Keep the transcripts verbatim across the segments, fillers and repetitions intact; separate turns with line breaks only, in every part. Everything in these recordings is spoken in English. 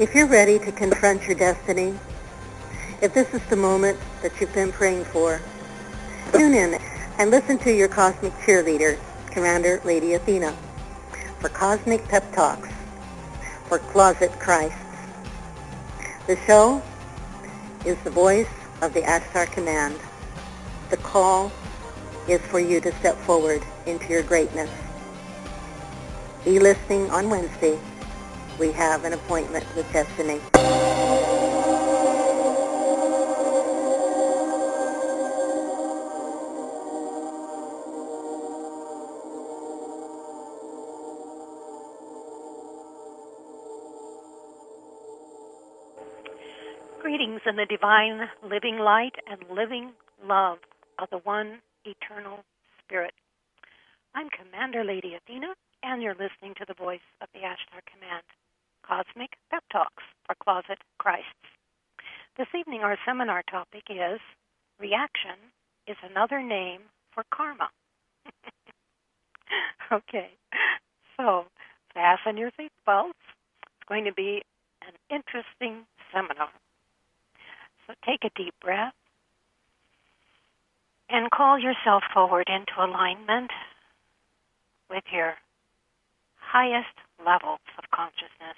If you're ready to confront your destiny, if this is the moment that you've been praying for, tune in and listen to your cosmic cheerleader, Commander Lady Athena, for Cosmic Pep Talks for Closet Christs. The show is the voice of the Ashtar Command. The call is for you to step forward into your greatness. Be listening on Wednesday. We have an appointment with destiny.
Greetings in the divine living light and living love of the one eternal spirit. I'm Commander Lady Athena, and you're listening to the voice of the Ashtar Command, Cosmic Pep Talks for Closet Christs. This evening our seminar topic is Reaction is Another Name for Karma. Okay, so fasten your seatbelts. It's going to be an interesting seminar. So take a deep breath and call yourself forward into alignment with your highest levels of consciousness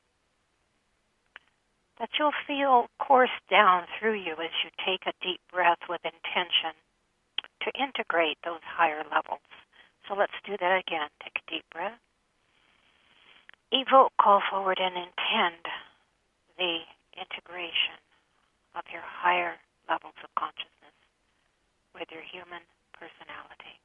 that you'll feel course down through you as you take a deep breath with intention to integrate those higher levels. So let's do that again. Take a deep breath. Evoke, call forward, and intend the integration of your higher levels of consciousness with your human personality.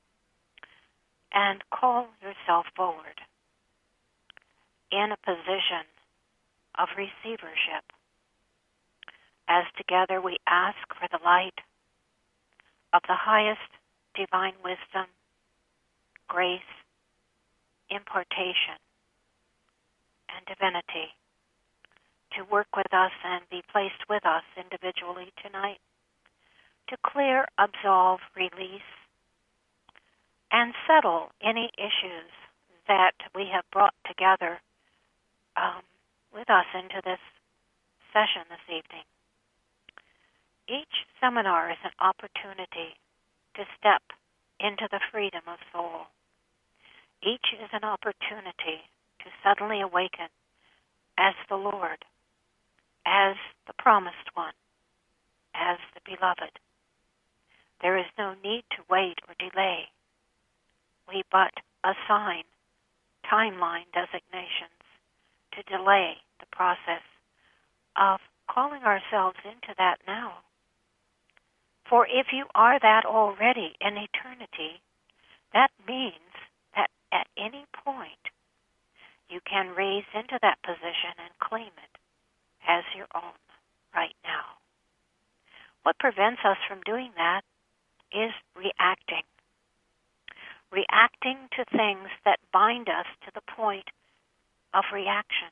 And call yourself forward in a position of receivership as together we ask for the light of the highest divine wisdom, grace, impartation, and divinity to work with us and be placed with us individually tonight to clear, absolve, release, and settle any issues that we have brought together um, with us into this session this evening. Each seminar is an opportunity to step into the freedom of soul. Each is an opportunity to suddenly awaken as the Lord, as the promised one, as the beloved. There is no need to wait or delay. We but assign timeline designations to delay the process of calling ourselves into that now. For if you are that already in eternity, that means that at any point you can raise into that position and claim it as your own right now. What prevents us from doing that is reacting. Reacting to things that bind us to the point of reaction.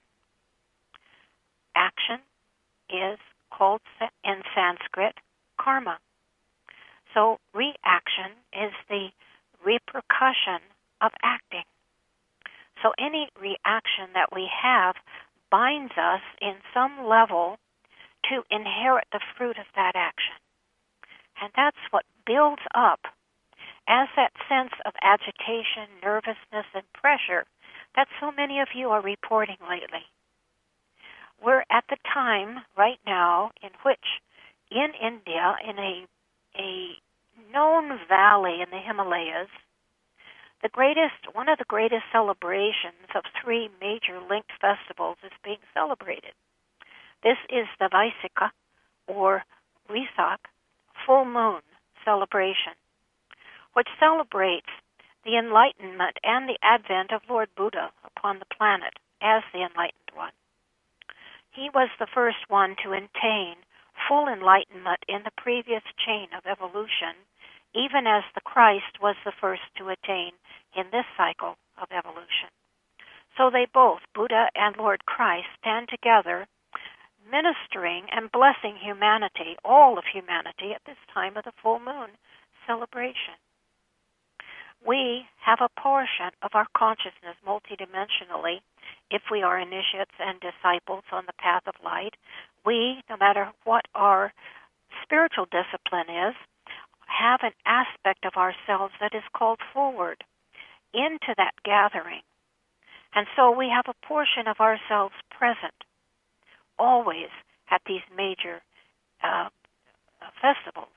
Action is called in Sanskrit karma. So reaction is the repercussion of acting. So any reaction that we have binds us in some level to inherit the fruit of that action. And that's what builds up as that sense of agitation, nervousness, and pressure that so many of you are reporting lately. We're at the time right now in which in India, in a, a known valley in the Himalayas, the greatest, one of the greatest celebrations of three major linked festivals is being celebrated. This is the Vaisika, or Vesak, full moon celebration, which celebrates the enlightenment and the advent of Lord Buddha upon the planet as the enlightened one. He was the first one to attain full enlightenment in the previous chain of evolution, even as the Christ was the first to attain in this cycle of evolution. So they both, Buddha and Lord Christ, stand together ministering and blessing humanity, all of humanity, at this time of the full moon celebration. We have a portion of our consciousness multidimensionally if we are initiates and disciples on the path of light, we, no matter what our spiritual discipline is, have an aspect of ourselves that is called forward into that gathering. And so we have a portion of ourselves present always at these major uh, festivals.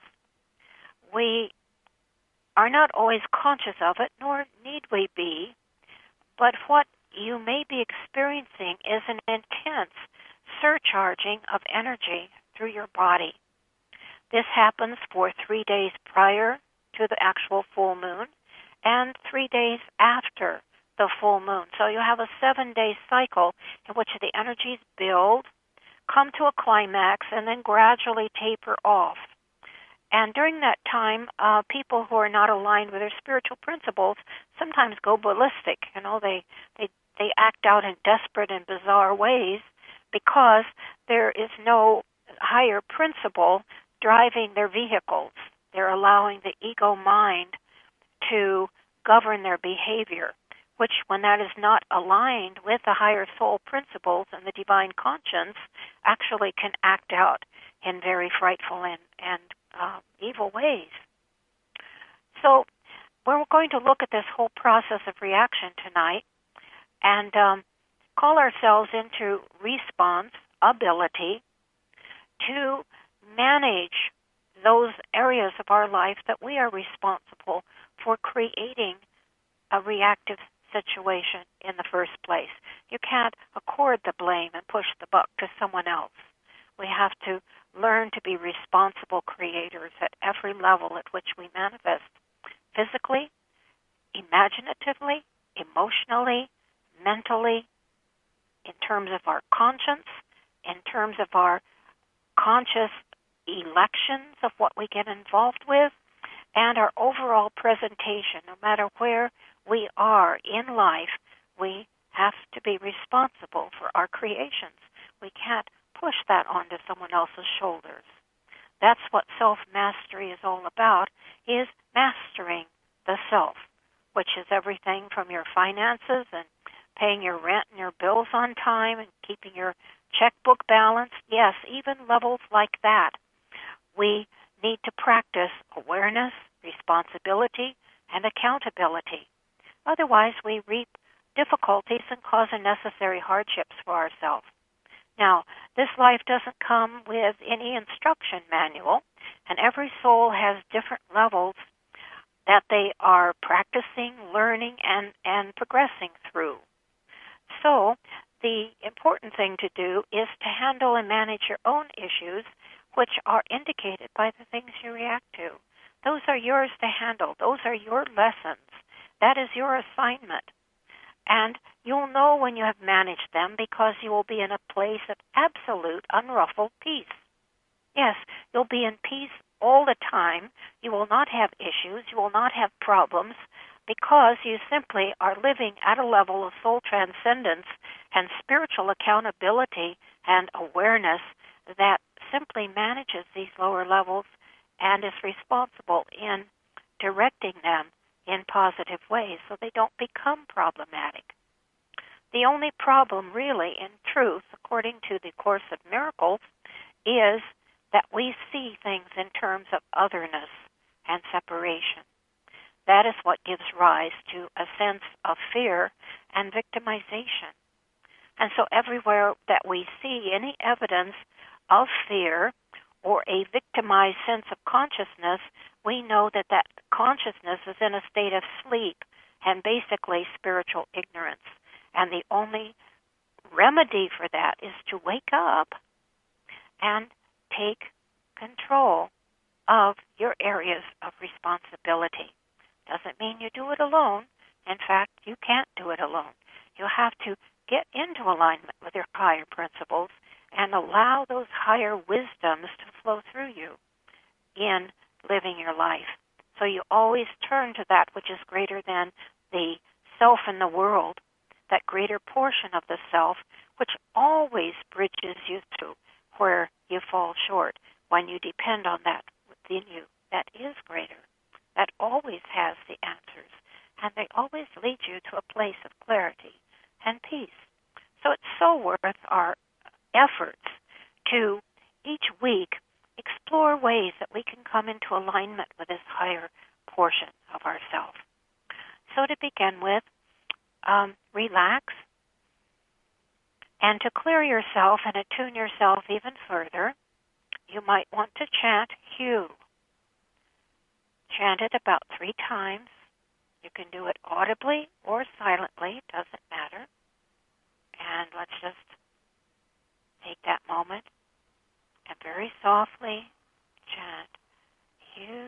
We are not always conscious of it, nor need we be, but what you may be experiencing is an intense surcharging of energy through your body. This happens for three days prior to the actual full moon and three days after the full moon. So you have a seven-day cycle in which the energies build, come to a climax, and then gradually taper off. And during that time, uh, people who are not aligned with their spiritual principles sometimes go ballistic. You know, they, they, they act out in desperate and bizarre ways because there is no higher principle driving their vehicles. They're allowing the ego mind to govern their behavior, which, when that is not aligned with the higher soul principles and the divine conscience, actually can act out in very frightful and, and uh, evil ways. So we're going to look at this whole process of reaction tonight and um, call ourselves into response ability to manage those areas of our life that we are responsible for creating a reactive situation in the first place. You can't accord the blame and push the buck to someone else. We have to learn to be responsible creators at every level at which we manifest, physically, imaginatively, emotionally, mentally, in terms of our conscience, in terms of our conscious elections of what we get involved with, and our overall presentation. No matter where we are in life, we have to be responsible for our creations. We can't push that onto someone else's shoulders. That's what self-mastery is all about, is mastering the self, which is everything from your finances and paying your rent and your bills on time and keeping your checkbook balanced. Yes, even levels like that. We need to practice awareness, responsibility, and accountability. Otherwise, we reap difficulties and cause unnecessary hardships for ourselves. Now, this life doesn't come with any instruction manual, and every soul has different levels that they are practicing, learning, and, and progressing through. So, the important thing to do is to handle and manage your own issues, which are indicated by the things you react to. Those are yours to handle. Those are your lessons. That is your assignment. And you'll know when you have managed them because you will be in a place of absolute, unruffled peace. Yes, you'll be in peace all the time. You will not have issues. You will not have problems because you simply are living at a level of soul transcendence and spiritual accountability and awareness that simply manages these lower levels and is responsible in directing them in positive ways so they don't become problematic. The only problem really, in truth, according to the Course of Miracles, is that we see things in terms of otherness and separation. That is what gives rise to a sense of fear and victimization. And so everywhere that we see any evidence of fear or a victimized sense of consciousness, we know that that consciousness is in a state of sleep and basically spiritual ignorance. And the only remedy for that is to wake up and take control of your areas of responsibility. Doesn't mean you do it alone. In fact, you can't do it alone. You have to get into alignment with your higher principles and allow those higher wisdoms to flow through you in living your life. So you always turn to that which is greater than the self in the world, that greater portion of the self, which always bridges you through where you fall short when you depend on that within you that is greater, that always has the answers, and they always lead you to a place of clarity and peace. So it's so worth our efforts to each week explore ways that we can come into alignment with this higher portion of ourselves. So to begin with, um, relax. And to clear yourself and attune yourself even further, you might want to chant Hugh. Chant it about three times. You can do it audibly or silently, it doesn't matter. And let's just take that moment and very softly chant Hugh.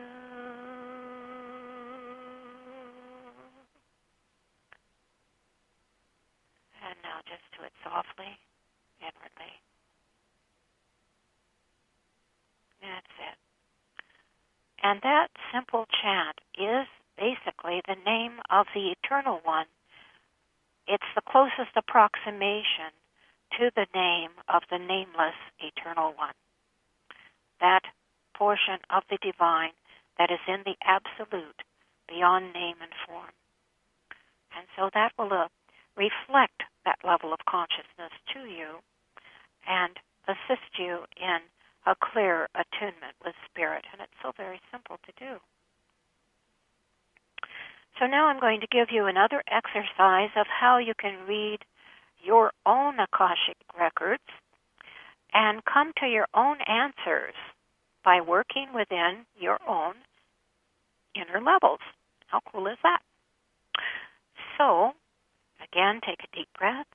And now just do it softly, inwardly. That's it. And that simple chant is basically the name of the Eternal One. It's the closest approximation to the name of the nameless Eternal One. That portion of the divine that is in the absolute, beyond name and form. And so that will uh, reflect that level of consciousness to you and assist you in a clear attunement with Spirit. And it's so very simple to do. So now I'm going to give you another exercise of how you can read your own Akashic records and come to your own answers by working within your own inner levels. How cool is that? So, again, take a deep breath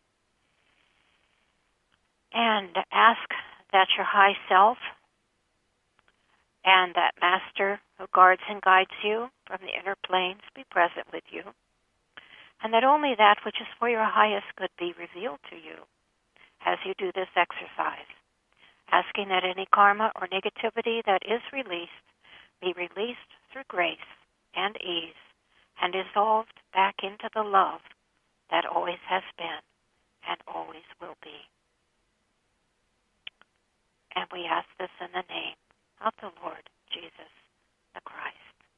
and ask that your high self and that master who guards and guides you from the inner planes be present with you, and that only that which is for your highest good be revealed to you as you do this exercise, asking that any karma or negativity that is released be released through grace and ease and dissolved back into the love that always has been and always will be. And we ask this in the name of the Lord Jesus the Christ.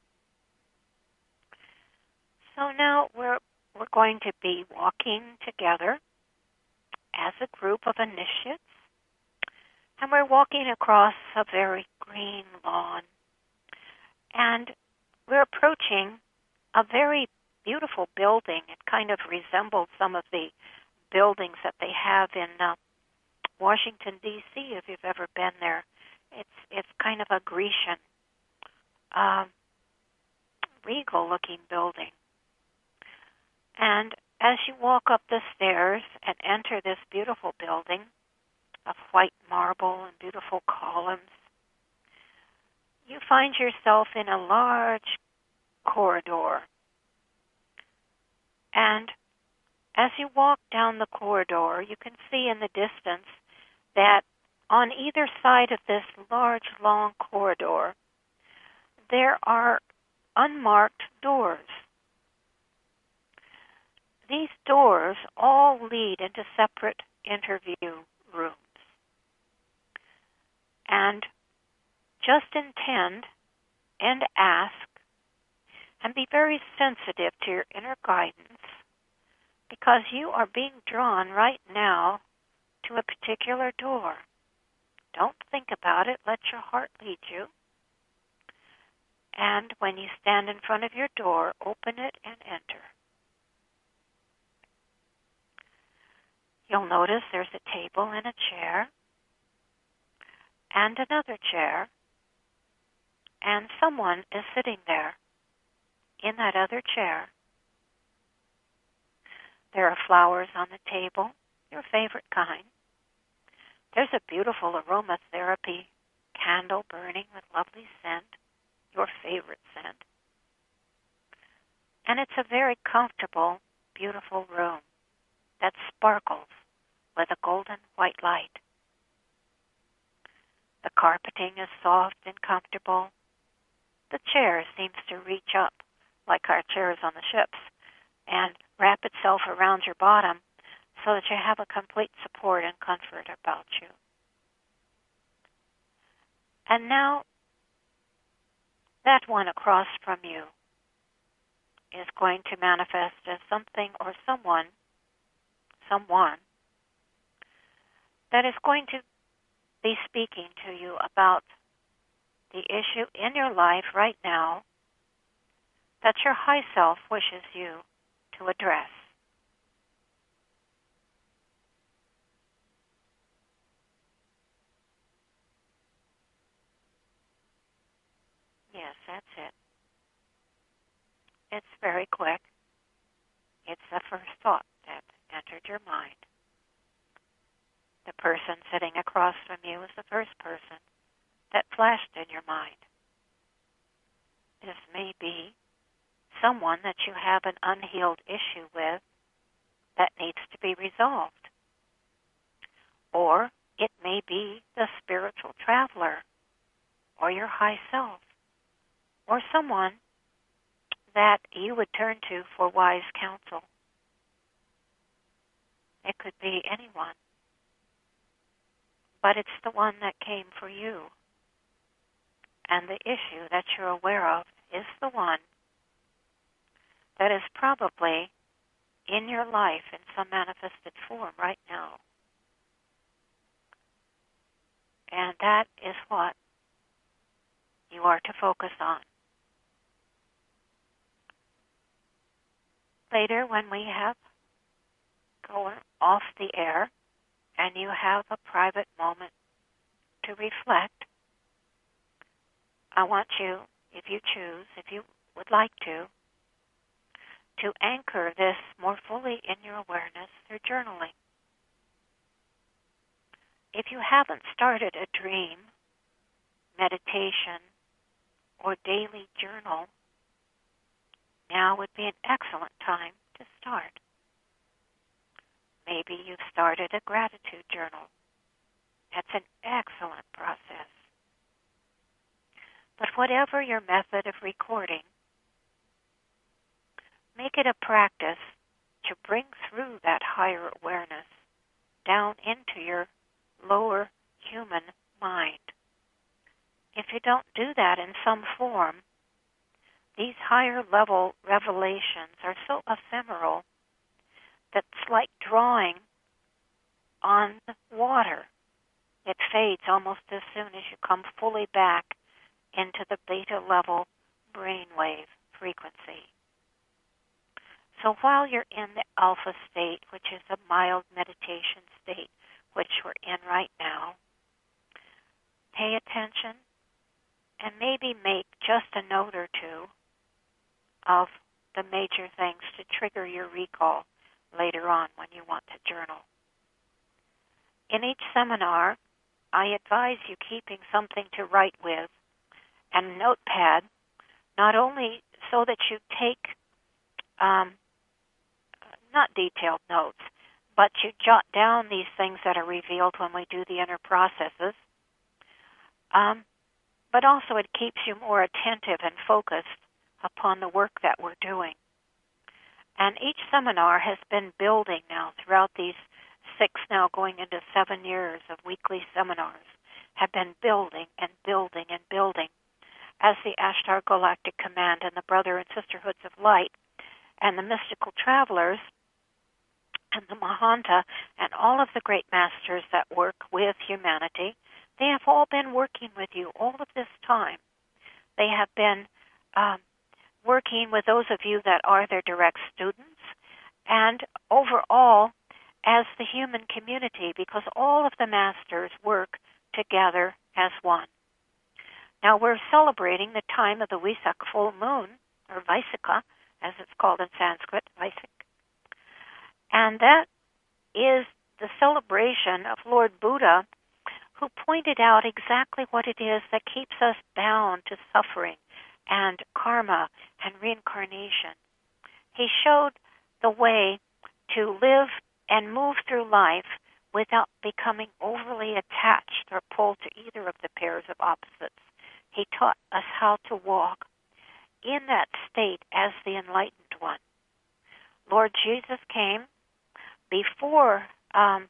So now we're we're going to be walking together as a group of initiates, and we're walking across a very green lawn, and we're approaching a very beautiful building. It kind of resembles some of the buildings that they have in uh, Washington, D C, if you've ever been there. It's it's kind of a Grecian, um, regal-looking building. And as you walk up the stairs and enter this beautiful building of white marble and beautiful columns, you find yourself in a large corridor. And as you walk down the corridor, you can see in the distance that on either side of this large, long corridor, there are unmarked doors. These doors all lead into separate interview rooms. And just intend and ask and be very sensitive to your inner guidance, because you are being drawn right now to a particular door. Don't think about it. Let your heart lead you. And when you stand in front of your door, open it and enter. You'll notice there's a table and a chair and another chair, and someone is sitting there in that other chair. There are flowers on the table, your favorite kind. There's a beautiful aromatherapy candle burning with lovely scent, your favorite scent. And it's a very comfortable, beautiful room that sparkles with a golden white light. The carpeting is soft and comfortable. The chair seems to reach up, like our chairs on the ships, and wrap itself around your bottom so that you have a complete support and comfort about you. And now, that one across from you is going to manifest as something or someone, someone that is going to be speaking to you about the issue in your life right now that your high self wishes you to address. Yes, that's it. It's very quick. It's the first thought that entered your mind. The person sitting across from you is the first person that flashed in your mind. This may be someone that you have an unhealed issue with that needs to be resolved. Or it may be the spiritual traveler or your high self or someone that you would turn to for wise counsel. It could be anyone. But it's the one that came for you. And the issue that you're aware of is the one that is probably in your life in some manifested form right now. And that is what you are to focus on. Later, when we have gone off the air and you have a private moment to reflect, I want you, if you choose, if you would like to, to anchor this more fully in your awareness through journaling. If you haven't started a dream, meditation, or daily journal, now would be an excellent time to start. Maybe you've started a gratitude journal. That's an excellent process. But whatever your method of recording, make it a practice to bring through that higher awareness down into your lower human mind. If you don't do that in some form, these higher level revelations are so ephemeral that it's like drawing on water. It fades almost as soon as you come fully back into the beta level brainwave frequency. So while you're in the alpha state, which is a mild meditation state, which we're in right now, pay attention and maybe make just a note or two of the major things to trigger your recall later on when you want to journal. In each seminar, I advise you keeping something to write with and a notepad, not only so that you take um, not detailed notes, but you jot down these things that are revealed when we do the inner processes, um, but also it keeps you more attentive and focused upon the work that we're doing. And each seminar has been building now throughout these six, now going into seven years of weekly seminars, have been building and building and building as the Ashtar Galactic Command and the Brother and Sisterhoods of Light and the mystical travelers and the Mahanta and all of the great masters that work with humanity, they have all been working with you all of this time. They have been um, working with those of you that are their direct students and overall as the human community, because all of the masters work together as one. Now we're celebrating the time of the Wesak full moon, or Vaisakha, as it's called in Sanskrit, Vaisak. And that is the celebration of Lord Buddha, who pointed out exactly what it is that keeps us bound to suffering and karma and reincarnation. He showed the way to live and move through life without becoming overly attached or pulled to either of the pairs of opposites. He taught us how to walk in that state as the enlightened one. Lord Jesus came before um,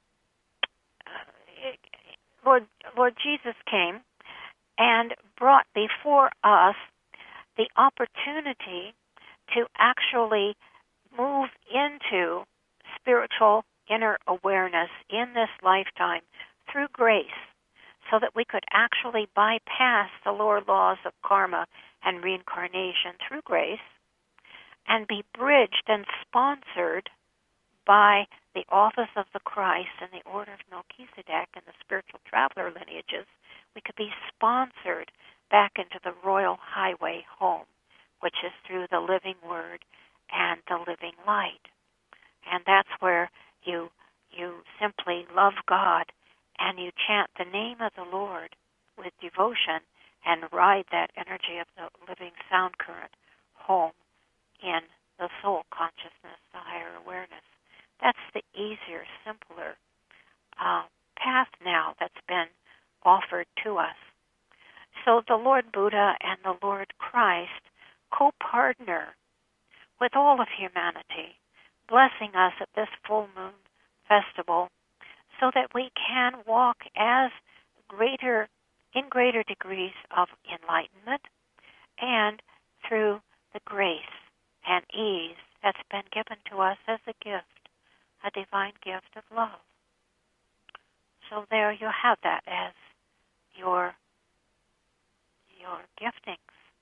Lord Lord Jesus came and brought before us the opportunity to actually move into spiritual inner awareness in this lifetime through grace, so that we could actually bypass the lower laws of karma and reincarnation through grace and be bridged and sponsored by the office of the Christ and the order of Melchizedek and the spiritual traveler lineages. We could be sponsored back into the royal highway home, which is through the living word and the living light. And that's where you you simply love God and you chant the name of the Lord with devotion and ride that energy of the living sound current home in the soul consciousness, the higher awareness. That's the easier, simpler uh, path now that's been offered to us. So the Lord Buddha and the Lord Christ co-partner with all of humanity, blessing us at this full moon festival so that we can walk as greater, in greater degrees of enlightenment and through the grace and ease that's been given to us as a gift, a divine gift of love. So there you have that as your, your giftings.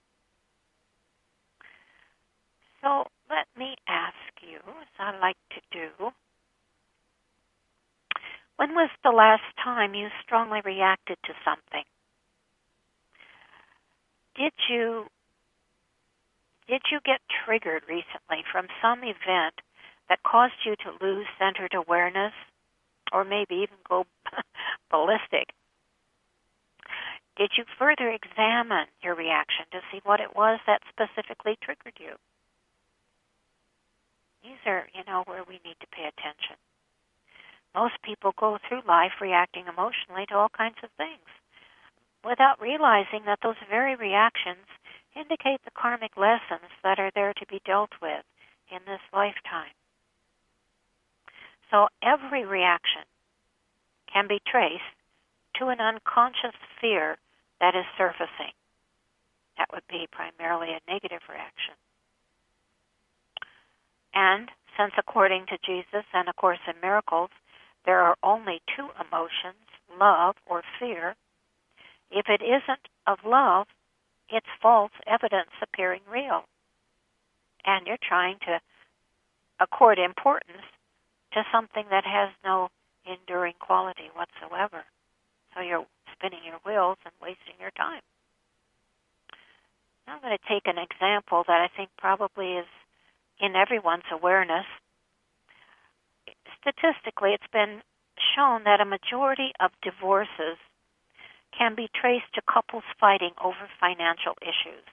So let me ask you, as I like to do, when was the last time you strongly reacted to something? Did you did you get triggered recently from some event that caused you to lose centered awareness, or maybe even go ballistic? Did you further examine your reaction to see what it was that specifically triggered you? These are, you know, where we need to pay attention. Most people go through life reacting emotionally to all kinds of things without realizing that those very reactions indicate the karmic lessons that are there to be dealt with in this lifetime. So every reaction can be traced to an unconscious fear that is surfacing. That would be primarily a negative reaction. And since according to Jesus and A Course in Miracles, there are only two emotions, love or fear, if it isn't of love, it's false evidence appearing real. And you're trying to accord importance to something that has no enduring quality whatsoever. So you're spinning your wheels and wasting your time. Now I'm going to take an example that I think probably is in everyone's awareness. Statistically, it's been shown that a majority of divorces can be traced to couples fighting over financial issues.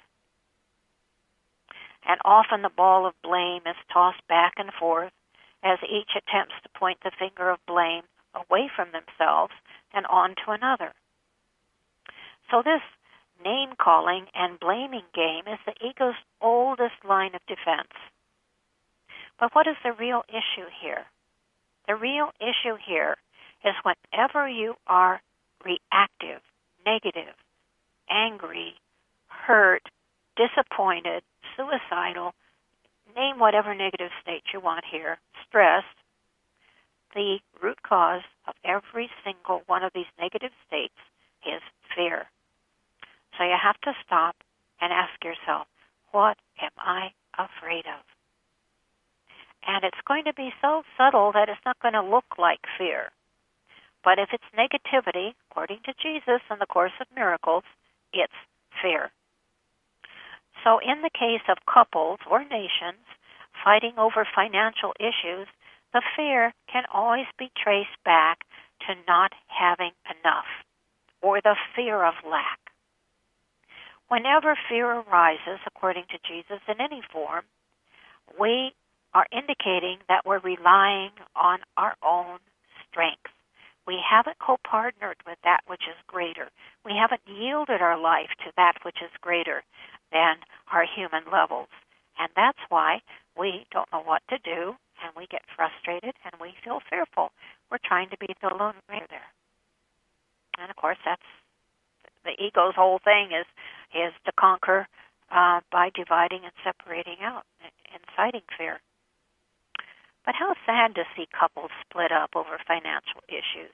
And often the ball of blame is tossed back and forth as each attempts to point the finger of blame away from themselves and on to another. So this name-calling and blaming game is the ego's oldest line of defense. But what is the real issue here? The real issue here is whenever you are reactive, negative, angry, hurt, disappointed, suicidal, name whatever negative state you want here, stressed, the root cause of every single one of these negative states is fear. So you have to stop and ask yourself, what am I afraid of? And it's going to be so subtle that it's not going to look like fear. But if it's negativity, according to Jesus and the Course of Miracles, it's fear. So in the case of couples or nations fighting over financial issues, the fear can always be traced back to not having enough, or the fear of lack. Whenever fear arises, according to Jesus, in any form, we are indicating that we're relying on our own strength. We haven't co-partnered with that which is greater. We haven't yielded our life to that which is greater than our human levels. And that's why we don't know what to do, and we get frustrated, and we feel fearful. We're trying to be the lone ranger there. And, of course, that's the ego's whole thing is, is to conquer uh, by dividing and separating out, inciting fear. But how sad to see couples split up over financial issues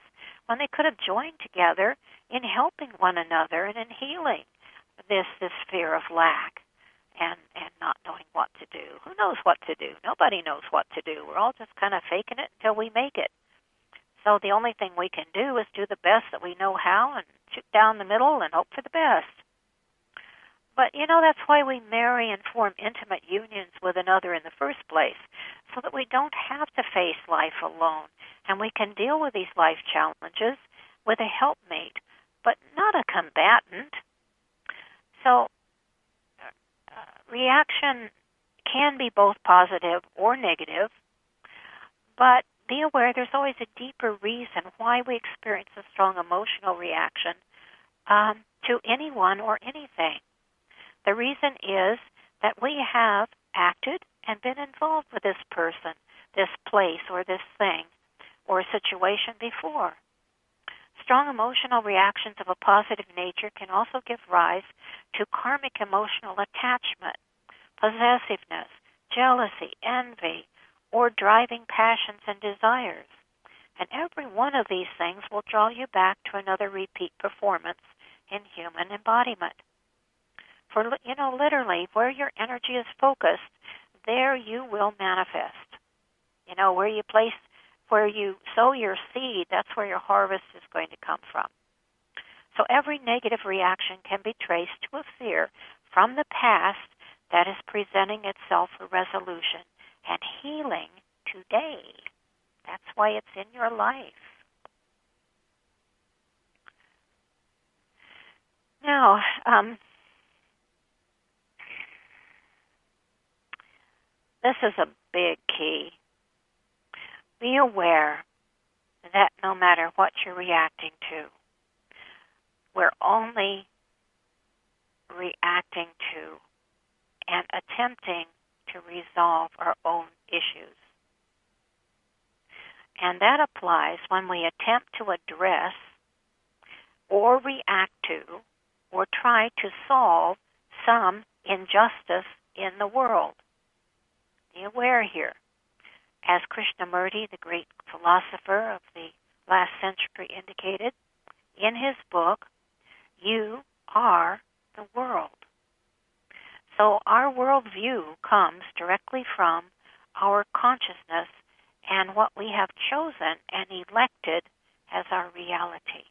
when they could have joined together in helping one another and in healing this this fear of lack and, and not knowing what to do. Who knows what to do? Nobody knows what to do. We're all just kind of faking it until we make it. So the only thing we can do is do the best that we know how and shoot down the middle and hope for the best. But, you know, that's why we marry and form intimate unions with another in the first place, so that we don't have to face life alone, and we can deal with these life challenges with a helpmate, but not a combatant. So uh, reaction can be both positive or negative, but be aware there's always a deeper reason why we experience a strong emotional reaction um, to anyone or anything. The reason is that we have acted and been involved with this person, this place, or this thing, or situation before. Strong emotional reactions of a positive nature can also give rise to karmic emotional attachment, possessiveness, jealousy, envy, or driving passions and desires. And every one of these things will draw you back to another repeat performance in human embodiment. For, you know, literally, where your energy is focused, there you will manifest. You know, where you place, where you sow your seed, that's where your harvest is going to come from. So every negative reaction can be traced to a fear from the past that is presenting itself for resolution and healing today. That's why it's in your life. Now, um, this is a big key. Be aware that no matter what you're reacting to, we're only reacting to and attempting to resolve our own issues. And that applies when we attempt to address or react to or try to solve some injustice in the world. Be aware here. As Krishnamurti, the great philosopher of the last century, indicated in his book, you are the world. So our worldview comes directly from our consciousness and what we have chosen and elected as our reality.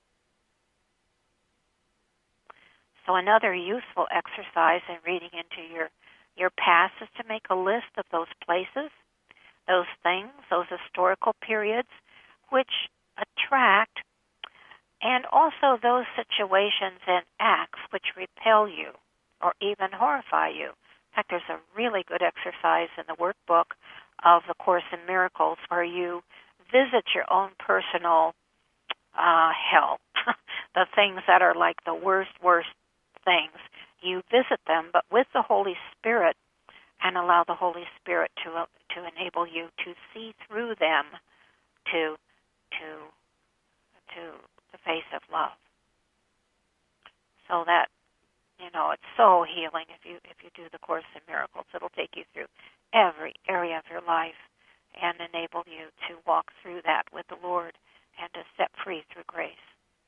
So another useful exercise in reading into your, your past is to make a list of those places, those things, those historical periods which attract, and also those situations and acts which repel you or even horrify you. In fact, there's a really good exercise in the workbook of the Course in Miracles where you visit your own personal uh, hell, the things that are like the worst, worst things. You visit them, but with the Holy Spirit, and allow the Holy Spirit to uh, to enable you to see through them to to to the face of love. So that, you know, it's so healing if you if you do the Course in Miracles. It'll take you through every area of your life and enable you to walk through that with the Lord and to set free through grace.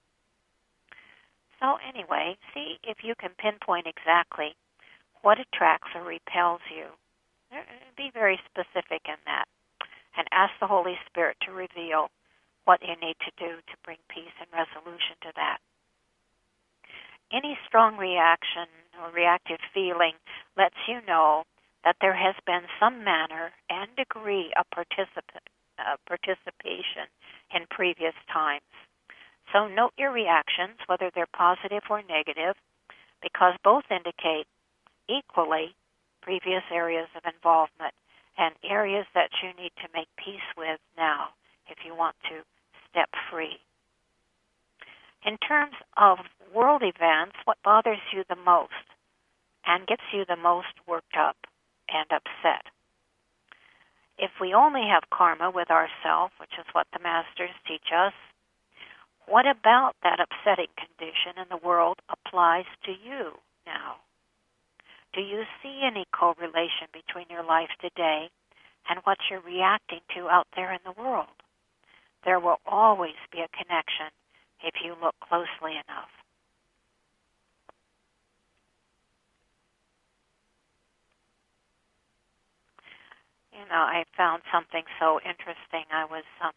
So anyway, see if you can pinpoint exactly what attracts or repels you. Be very specific in that and ask the Holy Spirit to reveal what you need to do to bring peace and resolution to that. Any strong reaction or reactive feeling lets you know that there has been some manner and degree of participa- uh, participation in previous times. So note your reactions, whether they're positive or negative, because both indicate equally previous areas of involvement and areas that you need to make peace with now if you want to step free. In terms of world events, what bothers you the most and gets you the most worked up and upset? If we only have karma with ourselves, which is what the Masters teach us, what about that upsetting condition in the world applies to you now? Do you see any correlation between your life today and what you're reacting to out there in the world? there will always be a connection if you look closely enough. You know, I found something so interesting. I was um,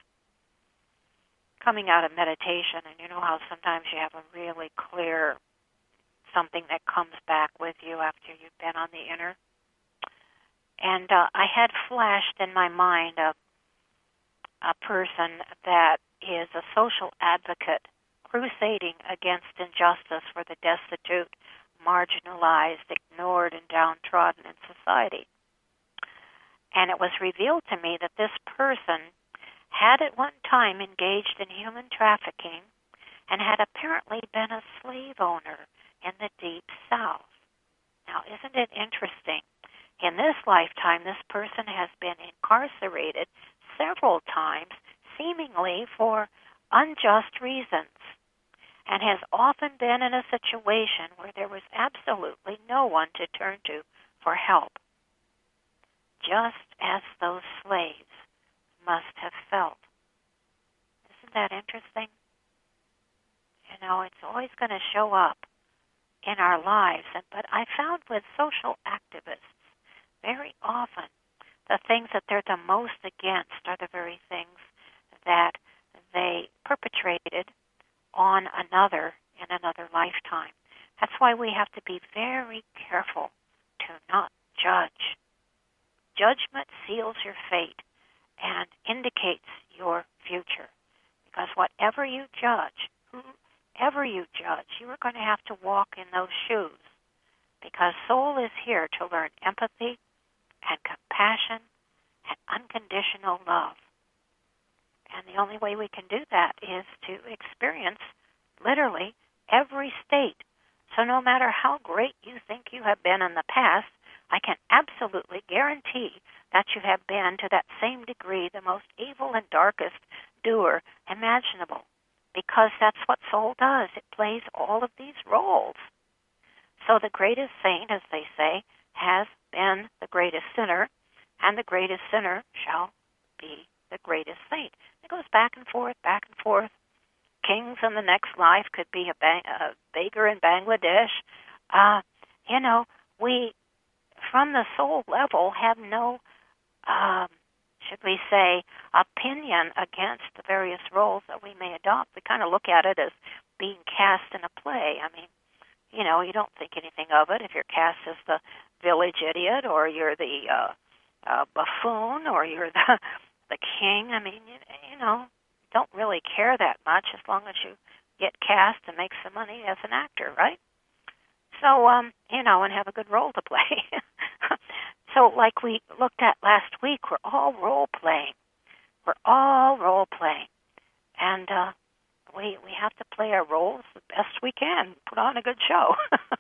coming out of meditation, and you know how sometimes you have a really clear something that comes back with you after you've been on the inner. And uh, I had flashed in my mind a, a person that is a social advocate crusading against injustice for the destitute, marginalized, ignored, and downtrodden in society. And it was revealed to me that this person had at one time engaged in human trafficking and had apparently been a slave owner in the Deep South. Now, isn't it interesting? In this lifetime, this person has been incarcerated several times, seemingly for unjust reasons, and has often been in a situation where there was absolutely no one to turn to for help, just as those slaves must have felt. Isn't that interesting? You know, it's always going to show up in our lives, and but I found with social activists, very often the things that they're the most against are the very things that they perpetrated on another in another lifetime. That's why we have to be very careful to not judge. Judgment seals your fate and indicates your future. Because whatever you judge, whoever you judge, you are going to have to walk in those shoes. Because soul is here to learn empathy and compassion and unconditional love. And the only way we can do that is to experience literally every state. So no matter how great you think you have been in the past, I can absolutely guarantee that you have been to that same degree the most evil and darkest doer imaginable. Because that's what soul does. It plays all of these roles. So the greatest saint, as they say, has been the greatest sinner, and the greatest sinner shall be the greatest saint. It goes back and forth, back and forth. Kings in the next life could be a, bang, a beggar in Bangladesh. Uh, you know, we, from the soul level, have no, um, should we say, opinion against the various roles that we may adopt. We kind of look at it as being cast in a play. I mean, you know, you don't think anything of it if you're cast as the village idiot, or you're the uh, uh, buffoon, or you're the the king. I mean, you, you know, don't really care that much as long as you get cast and make some money as an actor, right? So, um, you know, and have a good role to play. So, like we looked at last week, we're all role playing. We're all role playing, and uh, we we have to play our roles the best we can. Put on a good show.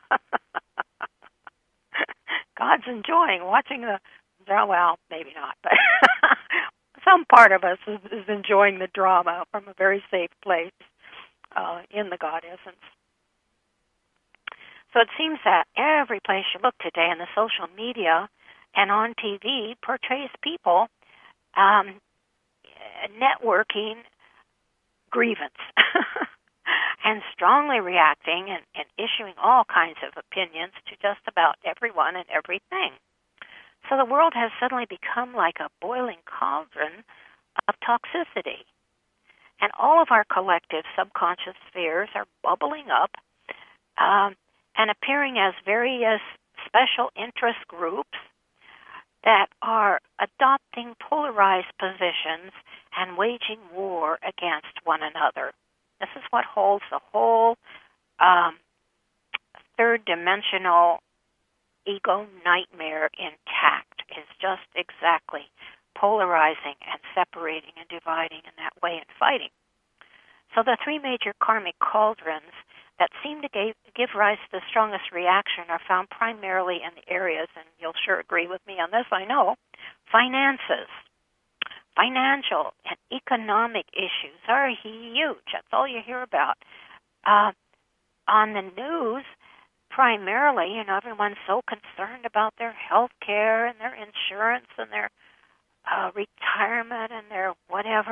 God's enjoying watching the, well, maybe not, but some part of us is, is enjoying the drama from a very safe place uh, in the God essence. So it seems that every place you look today in the social media and on T V portrays people um, networking grievance and strongly reacting and, and issuing all kinds of opinions to just about everyone and everything. So the world has suddenly become like a boiling cauldron of toxicity. And all of our collective subconscious spheres are bubbling up um, and appearing as various special interest groups that are adopting polarized positions and waging war against one another. This is what holds the whole um, third-dimensional ego nightmare intact, is just exactly polarizing and separating and dividing in that way and fighting. So the three major karmic cauldrons that seem to give, give rise to the strongest reaction are found primarily in the areas, and you'll sure agree with me on this, I know, finances. Financial and economic issues are huge. That's all you hear about. Uh, on the news, primarily, you know, everyone's so concerned about their health care and their insurance and their uh, retirement and their whatever.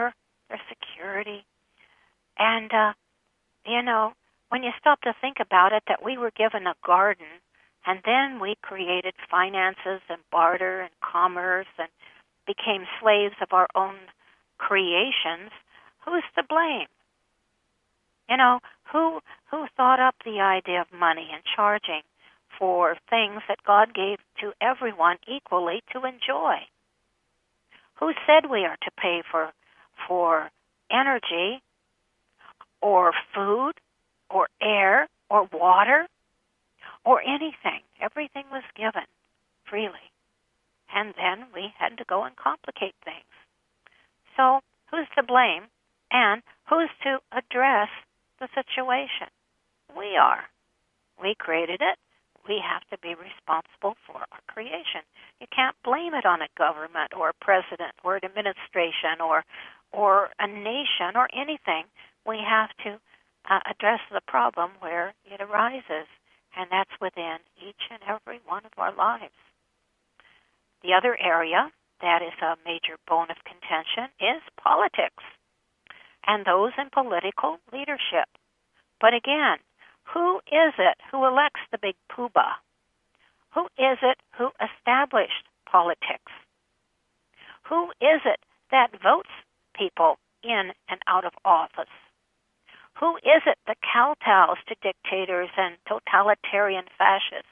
their security. And, uh, you know, when you stop to think about it, that we were given a garden, and then we created finances and barter and commerce and became slaves of our own creations, who's to blame? You know, who who thought up the idea of money and charging for things that God gave to everyone equally to enjoy? Who said we are to pay for for energy or food or air or water or anything? Everything was given freely. And then we had to go and complicate things. So who's to blame, and who's to address the situation? We are. We created it. We have to be responsible for our creation. You can't blame it on a government or a president or an administration or or a nation or anything. We have to uh, address the problem where it arises, and that's within each and every one of our lives. The other area that is a major bone of contention is politics and those in political leadership. But again, who is it who elects the big poobah? Who is it who established politics? Who is it that votes people in and out of office? Who is it that kowtows to dictators and totalitarian fascists?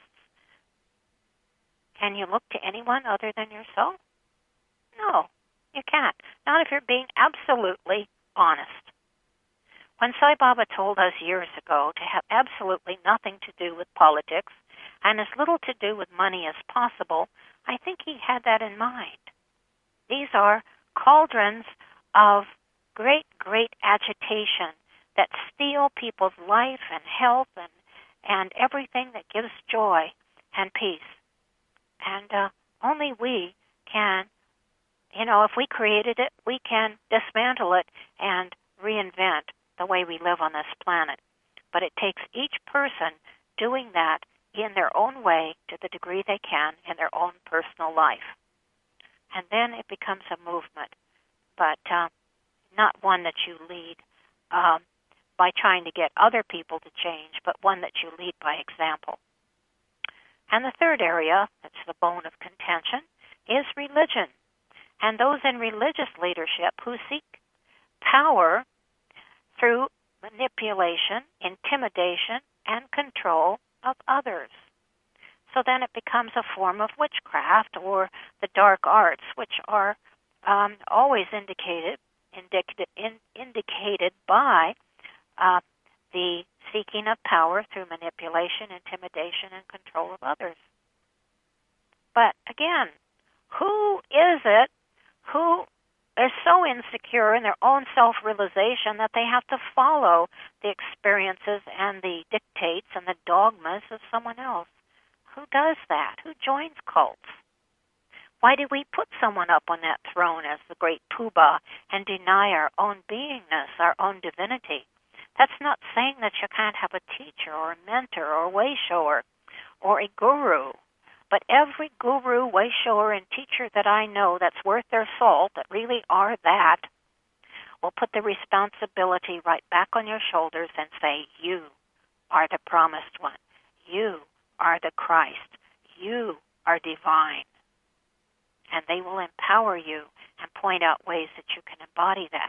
Can you look to anyone other than yourself? No, you can't. Not if you're being absolutely honest. When Sai Baba told us years ago to have absolutely nothing to do with politics and as little to do with money as possible, I think he had that in mind. These are cauldrons of great, great agitation that steal people's life and health and, and everything that gives joy and peace. And uh, only we can, you know, if we created it, we can dismantle it and reinvent the way we live on this planet. But it takes each person doing that in their own way to the degree they can in their own personal life. And then it becomes a movement, but uh, not one that you lead um, by trying to get other people to change, but one that you lead by example. And the third area, that's the bone of contention, is religion, and those in religious leadership who seek power through manipulation, intimidation, and control of others. So then it becomes a form of witchcraft or the dark arts, which are um, always indicated indicated, in, indicated by uh, the seeking of power through manipulation, intimidation, and control of others. But again, who is it who is so insecure in their own self-realization that they have to follow the experiences and the dictates and the dogmas of someone else? Who does that? Who joins cults? Why do we put someone up on that throne as the great poobah and deny our own beingness, our own divinity? That's not saying that you can't have a teacher or a mentor or a way-shower or a guru. But every guru, way-shower, and teacher that I know that's worth their salt, that really are that, will put the responsibility right back on your shoulders and say, you are the promised one. You are the Christ. You are divine. And they will empower you and point out ways that you can embody that.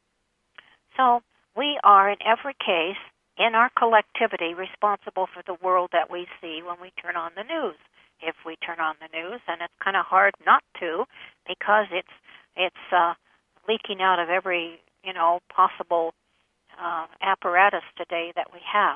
So we are, in every case, in our collectivity, responsible for the world that we see when we turn on the news. If we turn on the news, and it's kind of hard not to, because it's it's uh, leaking out of every you know possible uh, apparatus today that we have.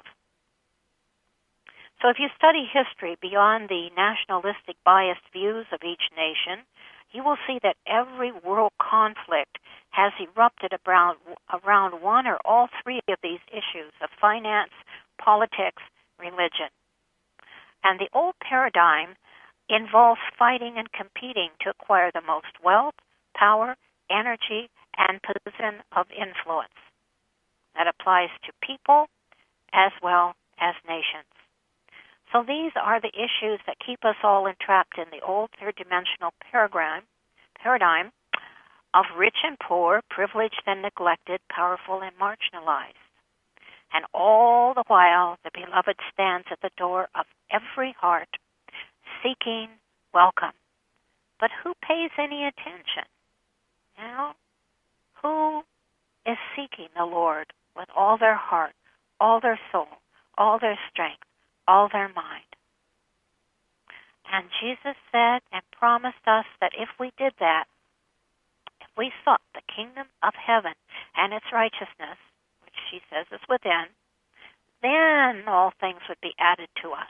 So if you study history beyond the nationalistic biased views of each nation, you will see that every world conflict has erupted around, around one or all three of these issues of finance, politics, religion. And the old paradigm involves fighting and competing to acquire the most wealth, power, energy, and position of influence. That applies to people as well as nations. So these are the issues that keep us all entrapped in the old third-dimensional paradigm, paradigm of rich and poor, privileged and neglected, powerful and marginalized. And all the while, the Beloved stands at the door of every heart, seeking welcome. But who pays any attention? You know, who is seeking the Lord with all their heart, all their soul, all their strength, all their mind? And Jesus said and promised us that if we did that, if we sought the kingdom of heaven and its righteousness, which she says is within, then all things would be added to us.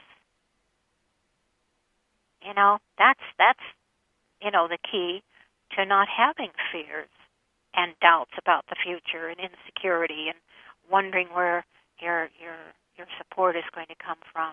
You know, that's, that's, you know, the key to not having fears and doubts about the future and insecurity and wondering where your, your, your support is going to come from.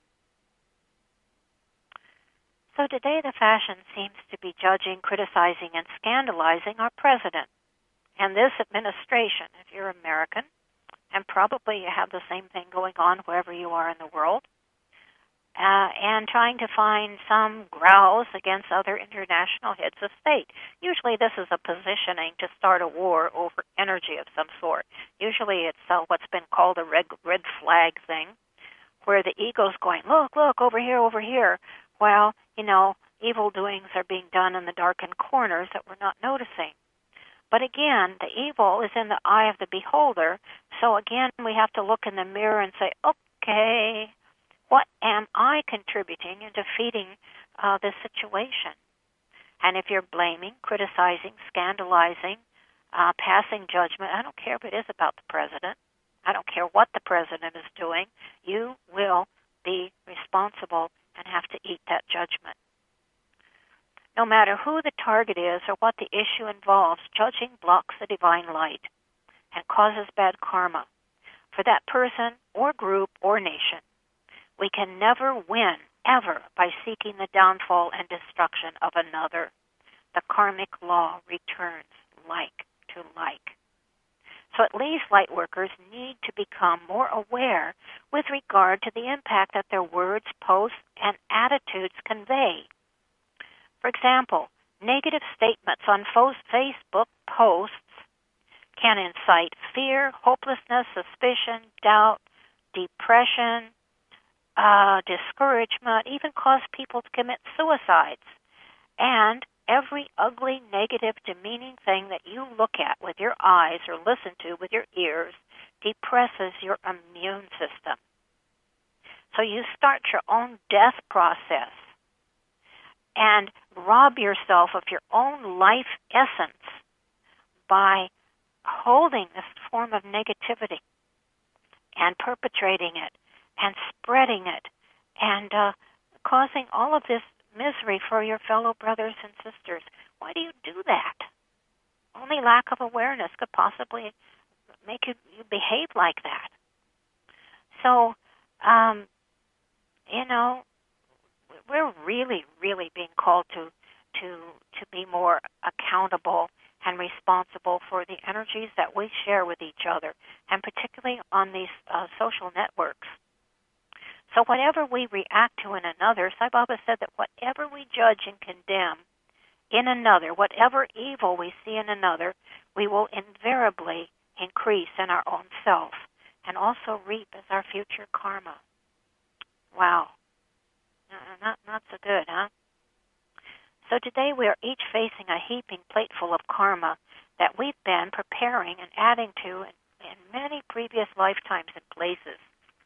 So today the fashion seems to be judging, criticizing, and scandalizing our president and this administration, if you're American, and probably you have the same thing going on wherever you are in the world, uh, and trying to find some grouse against other international heads of state. Usually this is a positioning to start a war over energy of some sort. Usually it's uh, what's been called a red, red flag thing, where the ego's going, look, look, over here, over here. Well, you know, evil doings are being done in the darkened corners that we're not noticing. But again, the evil is in the eye of the beholder. So again, we have to look in the mirror and say, okay, what am I contributing in defeating uh, this situation? And if you're blaming, criticizing, scandalizing, uh, passing judgment, I don't care if it is about the president. I don't care what the president is doing. You will be responsible and have to eat that judgment. No matter who the target is or what the issue involves, judging blocks the divine light and causes bad karma for that person or group or nation. We can never win, ever, by seeking the downfall and destruction of another. The karmic law returns like to like. So at least light workers need to become more aware with regard to the impact that their words, posts, and attitudes convey. For example, negative statements on Facebook posts can incite fear, hopelessness, suspicion, doubt, depression, uh, discouragement, even cause people to commit suicides. And every ugly, negative, demeaning thing that you look at with your eyes or listen to with your ears depresses your immune system. So you start your own death process and rob yourself of your own life essence by holding this form of negativity and perpetrating it and spreading it and uh, causing all of this misery for your fellow brothers and sisters. Why do you do that? Only lack of awareness could possibly make you, you behave like that. So, um, you know, we're really, really being called to to to be more accountable and responsible for the energies that we share with each other, and particularly on these uh, social networks. So whatever we react to in another, Sai Baba said that whatever we judge and condemn in another, whatever evil we see in another, we will invariably increase in our own self and also reap as our future karma. Wow. Not, not so good, huh? So today we are each facing a heaping plateful of karma that we've been preparing and adding to in, in many previous lifetimes and places.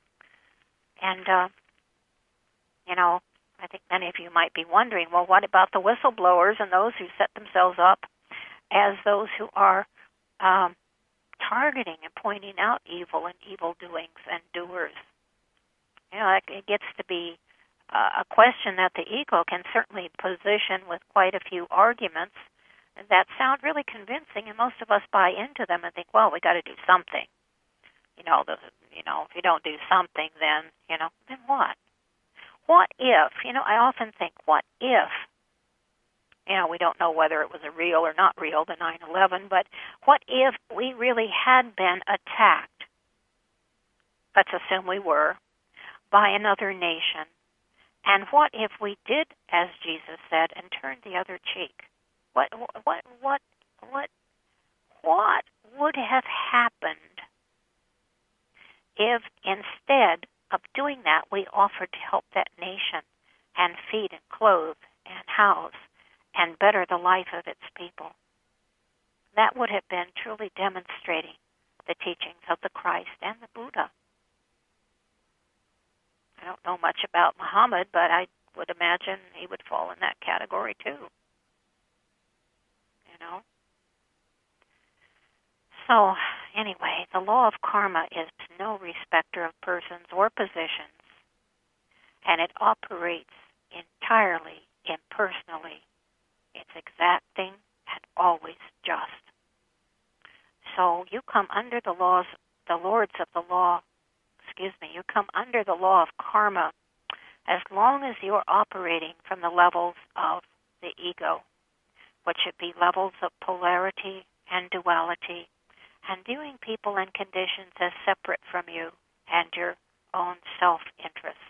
And, uh, you know, I think many of you might be wondering, well, what about the whistleblowers and those who set themselves up as those who are um, targeting and pointing out evil and evil doings and doers? You know, it gets to be uh, a question that the ego can certainly position with quite a few arguments that sound really convincing, and most of us buy into them and think, well, we got to do something. You know, the, you know, if you don't do something, then, you know, then what? What if, you know, I often think, what if, you know, we don't know whether it was a real or not real, the nine eleven, but what if we really had been attacked, let's assume we were, by another nation, and what if we did, as Jesus said, and turned the other cheek? What, what, what, what what would have happened if instead of doing that, we offered to help that nation and feed and clothe and house and better the life of its people? That would have been truly demonstrating the teachings of the Christ and the Buddha. I don't know much about Muhammad, but I would imagine he would fall in that category too. You know? So, anyway, the law of karma is no respecter of persons or positions, and it operates entirely impersonally. It's exacting and always just. So you come under the laws, the lords of the law, excuse me, you come under the law of karma as long as you're operating from the levels of the ego, which should be levels of polarity and duality, and viewing people and conditions as separate from you and your own self-interests.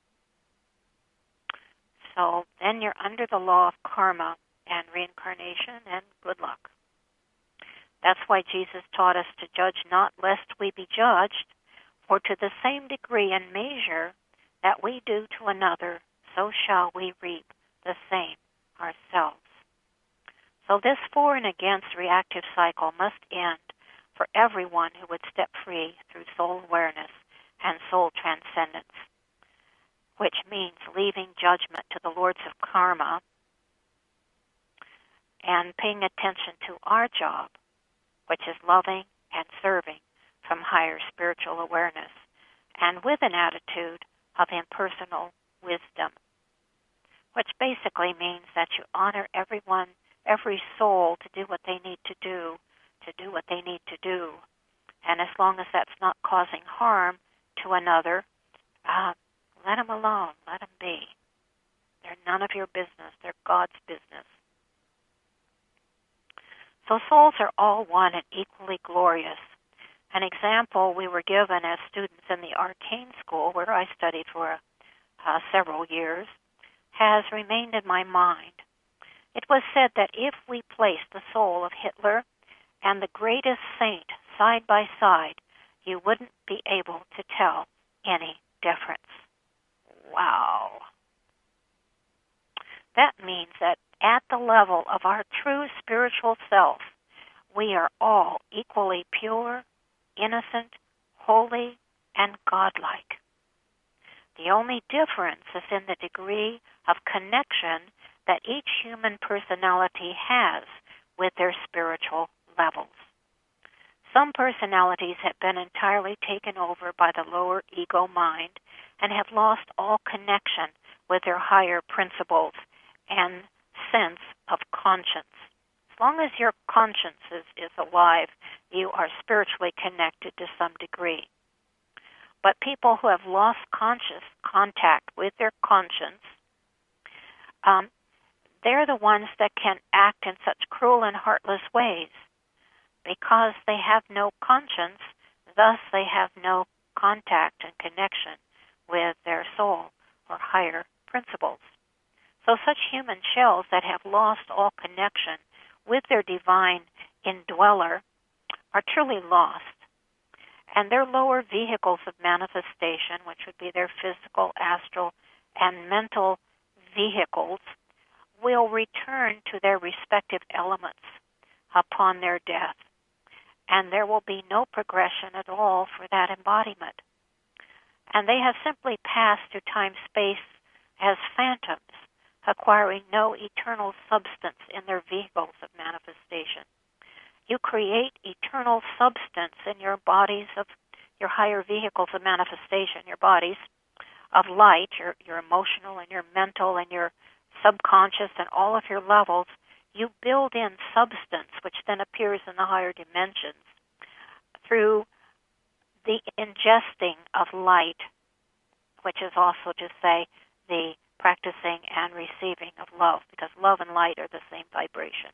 So then you're under the law of karma and reincarnation, and good luck. That's why Jesus taught us to judge not lest we be judged, for to the same degree and measure that we do to another, so shall we reap the same ourselves. So this for and against reactive cycle must end for everyone who would step free through soul awareness and soul transcendence, which means leaving judgment to the lords of karma and paying attention to our job, which is loving and serving from higher spiritual awareness, and with an attitude of impersonal wisdom, which basically means that you honor everyone, every soul to do what they need to do, to do what they need to do. And as long as that's not causing harm to another, uh, let them alone, let them be. They're none of your business, they're God's business. So souls are all one and equally glorious. An example we were given as students in the Arcane School, where I studied for uh, several years, has remained in my mind. It was said that if we placed the soul of Hitler and the greatest saint side by side, you wouldn't be able to tell any difference. Wow. That means that at the level of our true spiritual self, we are all equally pure, innocent, holy, and godlike. The only difference is in the degree of connection that each human personality has with their spiritual levels. Some personalities have been entirely taken over by the lower ego mind and have lost all connection with their higher principles and sense of conscience. As long as your conscience is, is alive, you are spiritually connected to some degree. But people who have lost conscious contact with their conscience, um, they're the ones that can act in such cruel and heartless ways. Because they have no conscience, thus they have no contact and connection with their soul or higher principles. So such human shells that have lost all connection with their divine indweller are truly lost. And their lower vehicles of manifestation, which would be their physical, astral, and mental vehicles, will return to their respective elements upon their death. And there will be no progression at all for that embodiment. And they have simply passed through time-space as phantoms, acquiring no eternal substance in their vehicles of manifestation. You create eternal substance in your bodies of your higher vehicles of manifestation, your bodies of light, your, your emotional and your mental and your subconscious and all of your levels. You build in substance, which then appears in the higher dimensions through the ingesting of light, which is also to say the practicing and receiving of love, because love and light are the same vibration.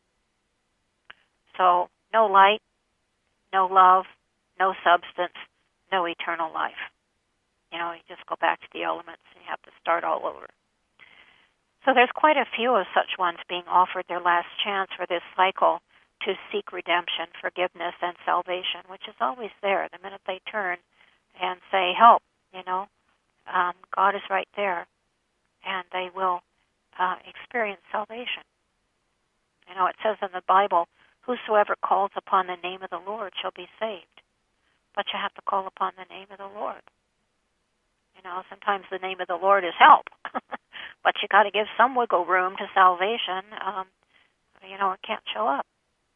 So no light, no love, no substance, no eternal life. You know, you just go back to the elements and you have to start all over. So there's quite a few of such ones being offered their last chance for this cycle to seek redemption, forgiveness, and salvation, which is always there. The minute they turn and say, help, you know, um, God is right there, and they will uh, experience salvation. You know, it says in the Bible, whosoever calls upon the name of the Lord shall be saved. But you have to call upon the name of the Lord. You know, sometimes the name of the Lord is help, but you got to give some wiggle room to salvation. Um, you know, it can't show up.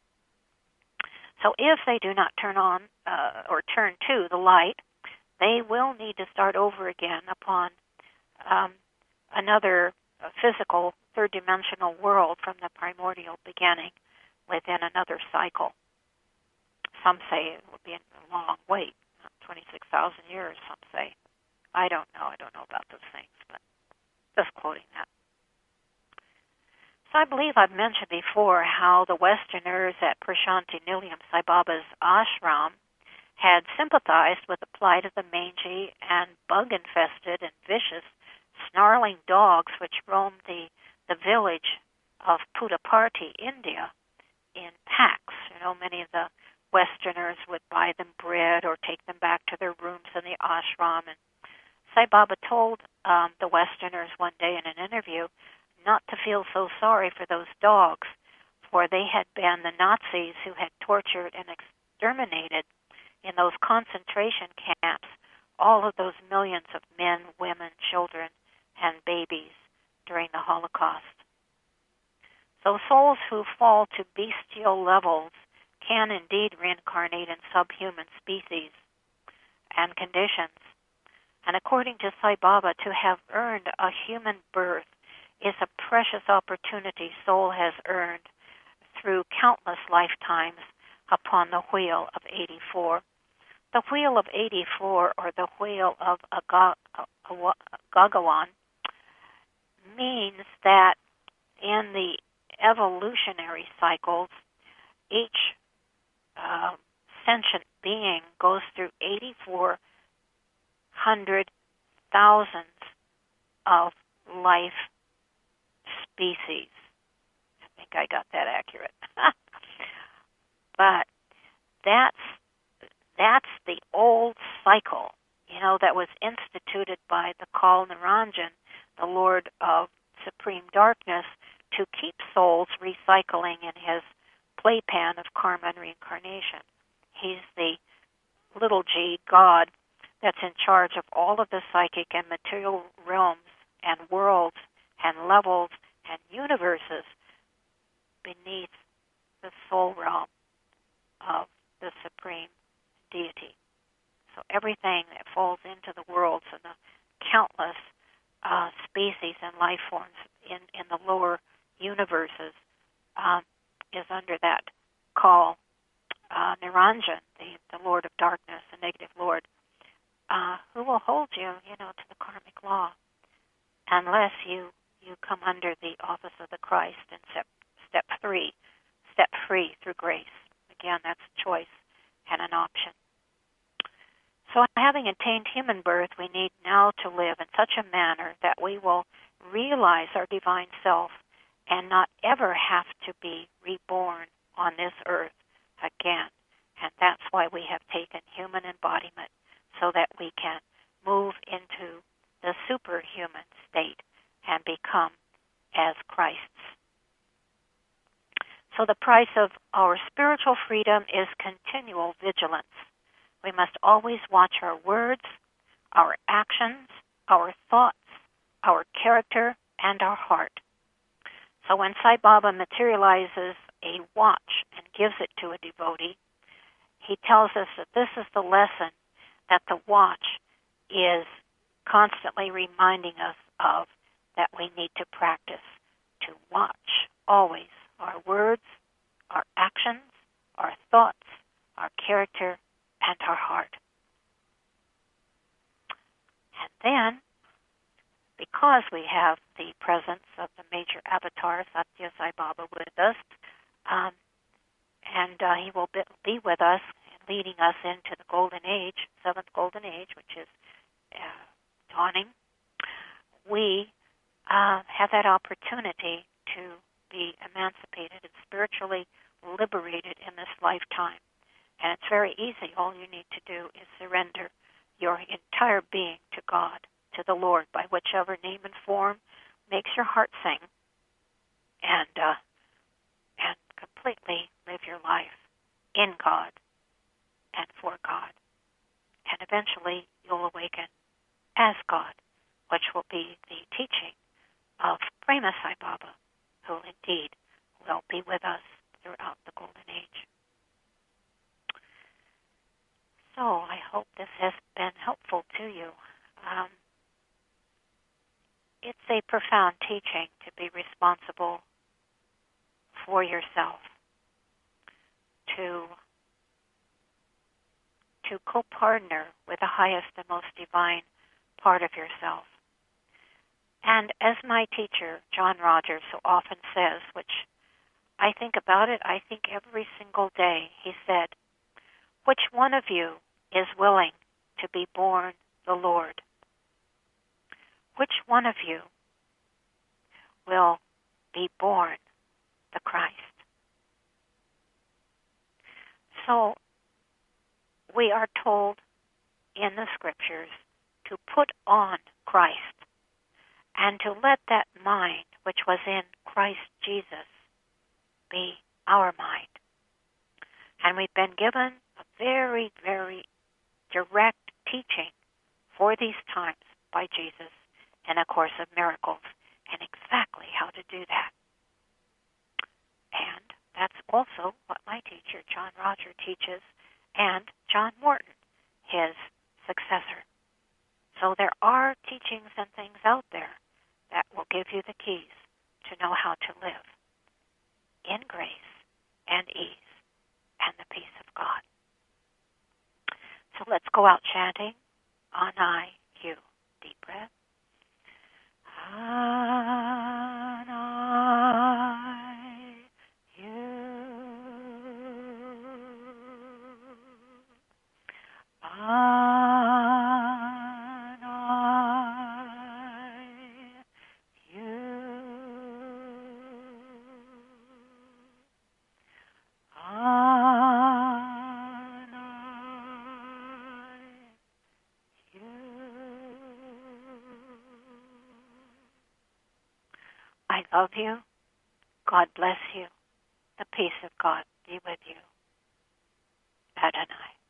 So if they do not turn on uh, or turn to the light, they will need to start over again upon um, another uh, physical, third-dimensional world from the primordial beginning within another cycle. Some say it would be a long wait, twenty-six thousand years, some say. I don't know. I don't know about those things, but just quoting that. So I believe I've mentioned before how the Westerners at Prashanti Nilayam, Sai Baba's ashram, had sympathized with the plight of the mangy and bug-infested and vicious, snarling dogs which roamed the, the village of Puttaparthi, India, in packs. You know, many of the Westerners would buy them bread or take them back to their rooms in the ashram. And Sai Baba told um, the Westerners one day in an interview not to feel so sorry for those dogs, for they had been the Nazis who had tortured and exterminated in those concentration camps all of those millions of men, women, children, and babies during the Holocaust. So souls who fall to bestial levels can indeed reincarnate in subhuman species and conditions. And according to Sai Baba, to have earned a human birth is a precious opportunity soul has earned through countless lifetimes upon the wheel of eighty-four. The wheel of eighty-four, or the wheel of Gagawan, means that in the evolutionary cycles, each uh, sentient being goes through eighty-four hundred thousands of life species. I think I got that accurate. But that's that's the old cycle, you know, that was instituted by the Kal Niranjan, the Lord of Supreme Darkness, to keep souls recycling in his playpen of karma and reincarnation. He's the little g God that's in charge of all of the psychic and material realms and worlds and levels and universes beneath the soul realm of the Supreme Deity. So everything that falls into the worlds and the countless uh, species and life forms in, in the lower universes um, is under that call. Uh, Niranjan, the, the Lord of Darkness, the negative Lord, uh, who will hold you, you know, to the karmic law, unless you, you come under the office of the Christ in step, step three, step free through grace. Again, that's a choice and an option. So having attained human birth, we need now to live in such a manner that we will realize our divine self and not ever have to be reborn on this earth again. And that's why we have taken human embodiment, so that we can move into the superhuman state and become as Christ's. So the price of our spiritual freedom is continual vigilance. We must always watch our words, our actions, our thoughts, our character, and our heart. So when Sai Baba materializes a watch and gives it to a devotee, he tells us that this is the lesson that the watch is constantly reminding us of, that we need to practice, to watch always our words, our actions, our thoughts, our character, and our heart. And then, because we have the presence of the major avatar, Satya Sai Baba, with us, um, and uh, he will be, be with us, leading us into the golden age, seventh golden age, which is uh, dawning, we uh, have that opportunity to be emancipated and spiritually liberated in this lifetime. And it's very easy. All you need to do is surrender your entire being to God, to the Lord, by whichever name and form makes your heart sing, and uh, and completely live your life in God and for God. And eventually you'll awaken as God, which will be the teaching of Prema Sai Baba, who indeed will be with us throughout the Golden Age. So I hope this has been helpful to you. Um, it's a profound teaching to be responsible for yourself, to to co-partner with the highest and most divine part of yourself. And as my teacher, John Rogers, so often says, which I think about it, I think every single day, he said, which one of you is willing to be born the Lord? Which one of you will be born the Christ? So we are told in the scriptures to put on Christ and to let that mind which was in Christ Jesus be our mind. And we've been given a very, very direct teaching for these times by Jesus in A Course of Miracles, and exactly how to do that. And that's also what my teacher, John Roger, teaches, and John Morton, his successor. So there are teachings and things out there that will give you the keys to know how to live in grace and ease and the peace of God. So let's go out chanting on I, you. Deep breath. On I, you. On I, you. On I, you. I love you. God bless you. The peace of God be with you. Adonai.